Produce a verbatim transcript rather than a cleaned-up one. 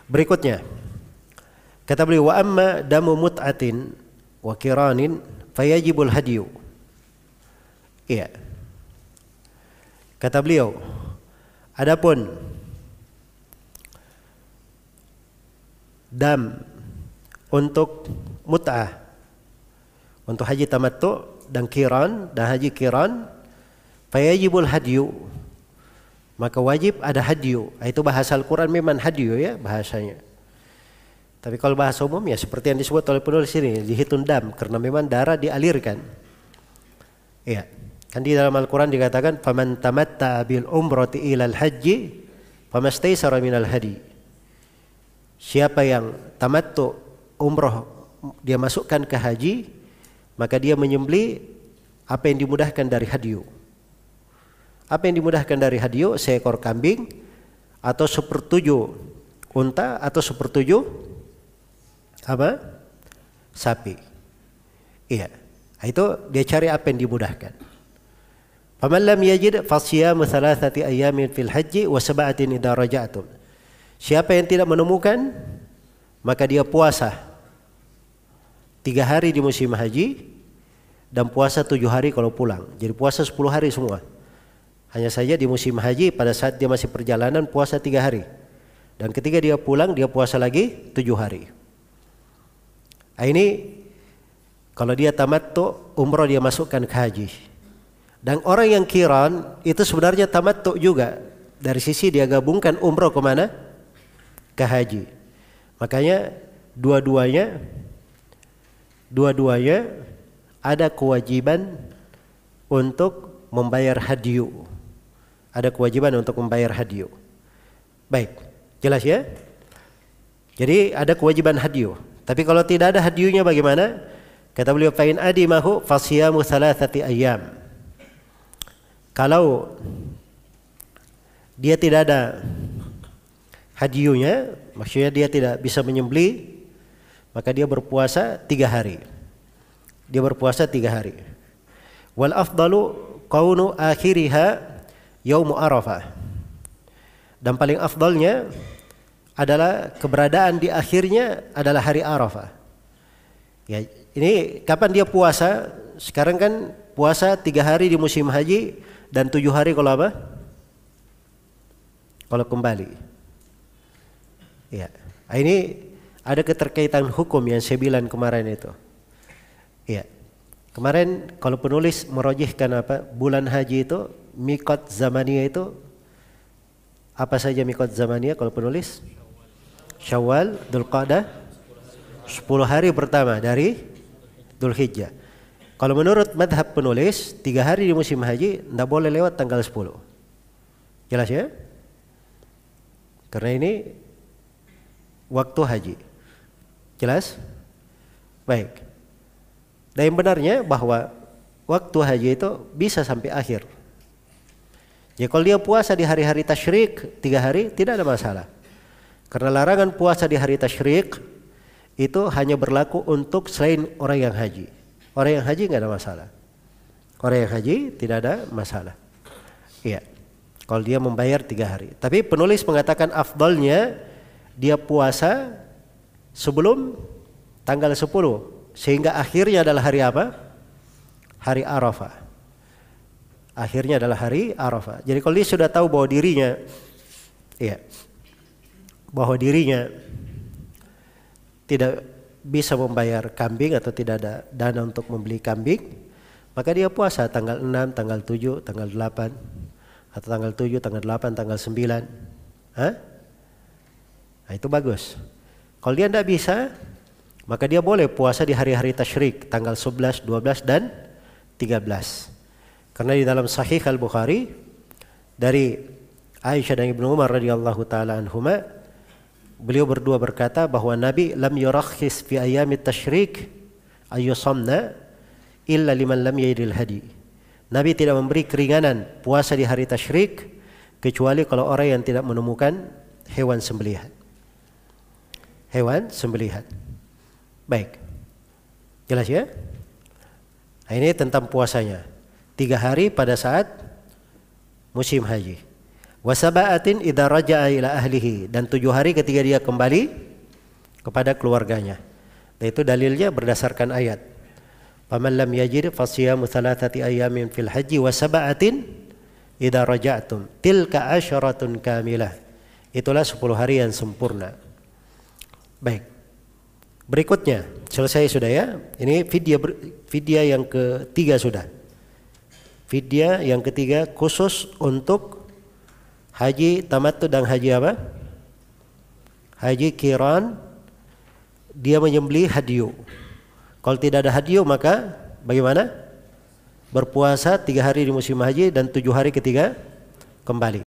Berikutnya, kata beliau, wa amma damu mut'atin wa kiranin fayajibul hadiyu. Iya. Kata beliau, adapun dam untuk mut'ah, untuk haji tamattu dan kiran dan haji kiran, fayajibul hadiyu, maka wajib ada hadyu. Itu bahasa Al-Quran memang hadyu ya bahasanya. Tapi kalau bahasa umum ya seperti yang disebut oleh penulis ini, dihitung dam karena memang darah dialirkan. Iya. Kan di dalam Al-Quran dikatakan faman tamatta'a bil umrati ilal haji famastaysara minal hadi. Siapa yang tamattu umroh dia masukkan ke haji, maka dia menyembelih apa yang dimudahkan dari hadyu. Apa yang dimudahkan dari hadyu? Seekor kambing atau sepertujuh unta atau sepertujuh apa? Sapi. Iya. Itu dia cari apa yang dimudahkan. Faman lam yajid fasyamu thalathati ayamin fil haji wa sab'atin idza raja'tum. Siapa yang tidak menemukan, maka dia puasa tiga hari di musim haji dan puasa tujuh hari kalau pulang. Jadi puasa sepuluh hari semua. Hanya saja di musim haji pada saat dia masih perjalanan puasa tiga hari. Dan ketika dia pulang dia puasa lagi tujuh hari. Nah, ini kalau dia tamattu umroh dia masukkan ke haji. Dan orang yang kiran itu sebenarnya tamattu juga. Dari sisi dia gabungkan umroh kemana? Ke haji. Makanya dua-duanya dua-duanya ada kewajiban untuk membayar hadyu. Ada kewajiban untuk membayar hadyu. Baik, jelas ya? Jadi ada kewajiban hadyu. Tapi kalau tidak ada hadyunya bagaimana? Kata beliau, fa'in adimahu fasyamu thalathati ayyam. Kalau dia tidak ada hadyunya, maksudnya dia tidak bisa menyembelih, maka dia berpuasa tiga hari. Dia berpuasa tiga hari. Wal afdalu kaunu akhiriha yaumu arafah. Dan paling afdalnya adalah keberadaan di akhirnya adalah hari Arafah. Ya, ini kapan dia puasa? Sekarang kan puasa tiga hari di musim haji dan tujuh hari kalau apa? Kalau kembali. Ya, ini ada keterkaitan hukum yang saya bilang kemarin itu. Ya, kemarin kalau penulis merojihkan apa? Bulan haji itu mikot zamaniyah itu apa saja mikot zamaniyah kalau penulis? Syawal, Dzulqa'dah, sepuluh hari pertama dari Dzulhijjah. Kalau menurut madhab penulis, tiga hari di musim haji tidak boleh lewat tanggal sepuluh. Jelas ya? Karena ini waktu haji. Jelas? Baik. Dan yang benarnya bahwa waktu haji itu bisa sampai akhir. Ya kalau dia puasa di hari-hari tasyrik tiga hari tidak ada masalah. Karena larangan puasa di hari tasyrik itu hanya berlaku untuk selain orang yang haji. Orang yang haji nggak ada masalah. Orang yang haji tidak ada masalah. Iya. Kalau dia membayar tiga hari. Tapi penulis mengatakan afdalnya dia puasa sebelum tanggal sepuluh. Sehingga akhirnya adalah hari apa? Hari Arafah. Akhirnya adalah hari Arafah. Jadi kalau dia sudah tahu bahwa dirinya, iya, bahwa dirinya tidak bisa membayar kambing atau tidak ada dana untuk membeli kambing, maka dia puasa tanggal enam, tanggal tujuh, tanggal delapan, atau tanggal tujuh, tanggal delapan, tanggal sembilan. Hah? Nah, itu bagus. Kalau dia tidak bisa, maka dia boleh puasa di hari-hari tasyrik, tanggal sebelas, dua belas, dan tiga belas. Karena di dalam Sahih Al-Bukhari dari Aisyah dan Ibnu Umar radhiyallahu taala anhuma, beliau berdua berkata bahwa Nabi lam yurakhis fi ayyamit tasyrik ayyusamna illa liman lam yajidil hadi. Nabi tidak memberi keringanan puasa di hari tasyrik kecuali kalau orang yang tidak menemukan hewan sembelihan. Hewan sembelihan. Baik. Jelas ya? Nah, ini tentang puasanya. Tiga hari pada saat musim haji. Wa sab'atin idza raja'a ila ahlihi, dan tujuh hari ketika dia kembali kepada keluarganya. Dan itu dalilnya berdasarkan ayat. Faman lam yajid fasiyamu thalathati ayamin fil haji wa sab'atin idza raja'tum tilka asyaratun kamilah. Itulah sepuluh hari yang sempurna. Baik. Berikutnya, selesai sudah ya. Ini fidyah fidyah yang ketiga sudah. Fidyah yang ketiga khusus untuk haji tamattu dan haji apa? Haji qiran, dia menyembelih hadyu. Kalau tidak ada hadyu maka bagaimana? Berpuasa tiga hari di musim haji dan tujuh hari ketika kembali.